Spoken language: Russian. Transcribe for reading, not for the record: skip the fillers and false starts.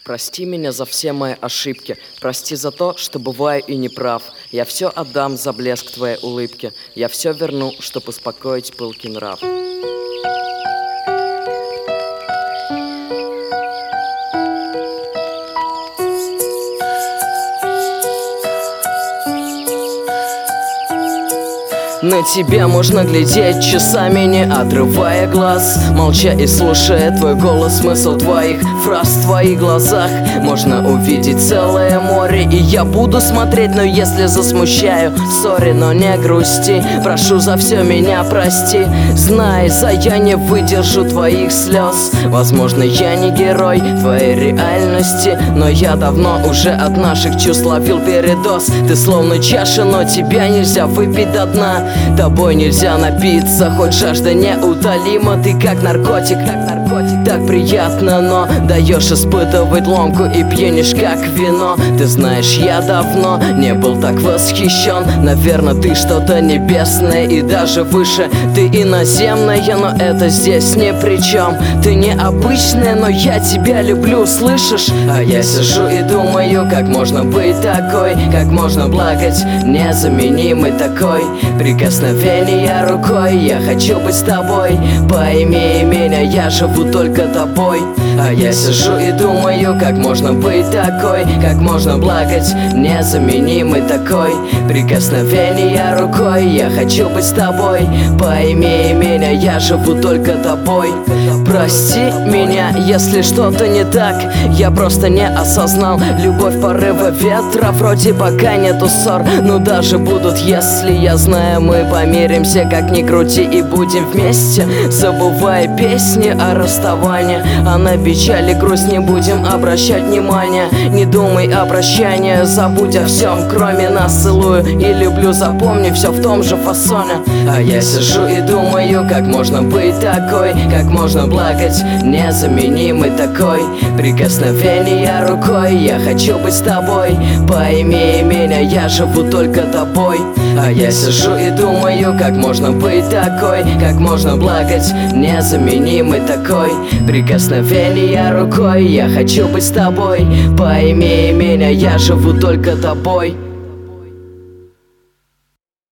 Прости меня за все мои ошибки, прости за то, что бываю и неправ. Я все отдам за блеск твоей улыбки, я все верну, чтоб успокоить пылкий нрав. На тебя можно глядеть часами, не отрывая глаз, молча и слушая твой голос, смысл твоих фраз в твоих глазах. Можно увидеть целое море, и я буду смотреть, но если засмущаю, сори, но не грусти. Прошу за все меня прости, знай, я не выдержу твоих слез. Возможно, я не герой твоей реальности, но я давно уже от наших чувств ловил передоз. Ты словно чаша, но тебя нельзя выпить до дна. Тобой нельзя напиться, хоть жажда неутолима. Ты как наркотик, так приятно, но даешь испытывать ломку и пьянишь как вино. Ты знаешь, я давно не был так восхищен. Наверное, ты что-то небесное и даже выше. Ты иноземная, но это здесь ни при чем. Ты необычная, но я тебя люблю, слышишь? А я сижу и думаю, как можно быть такой, как можно плакать, незаменимый такой. Прикосновение рукой, я хочу быть с тобой. Пойми меня, я живу только тобой. А я сижу и думаю, как можно быть такой, как можно плакать, незаменимый такой. Прикосновение рукой, я хочу быть с тобой. Пойми меня, я живу только тобой. Прости меня, если что-то не так, я просто не осознал. Любовь порыва ветра, вроде пока нету ссор, но даже будут, если я знаю, мы помиримся, как ни крути, и будем вместе, забывая песни о расставании. А на печали грусть не будем обращать внимания. Не думай о прощании, забудь о всем, кроме нас. Целую и люблю, запомни, все в том же фасоне. А я сижу и думаю, как можно быть такой, как можно плакать, незаменимый такой. Прикосновение рукой, я хочу быть с тобой. Пойми меня, я живу только тобой. А я сижу и думаю, как можно быть такой, как можно плакать, незаменимый такой. Прикосновение рукой, я хочу быть с тобой. Пойми меня, я живу только тобой.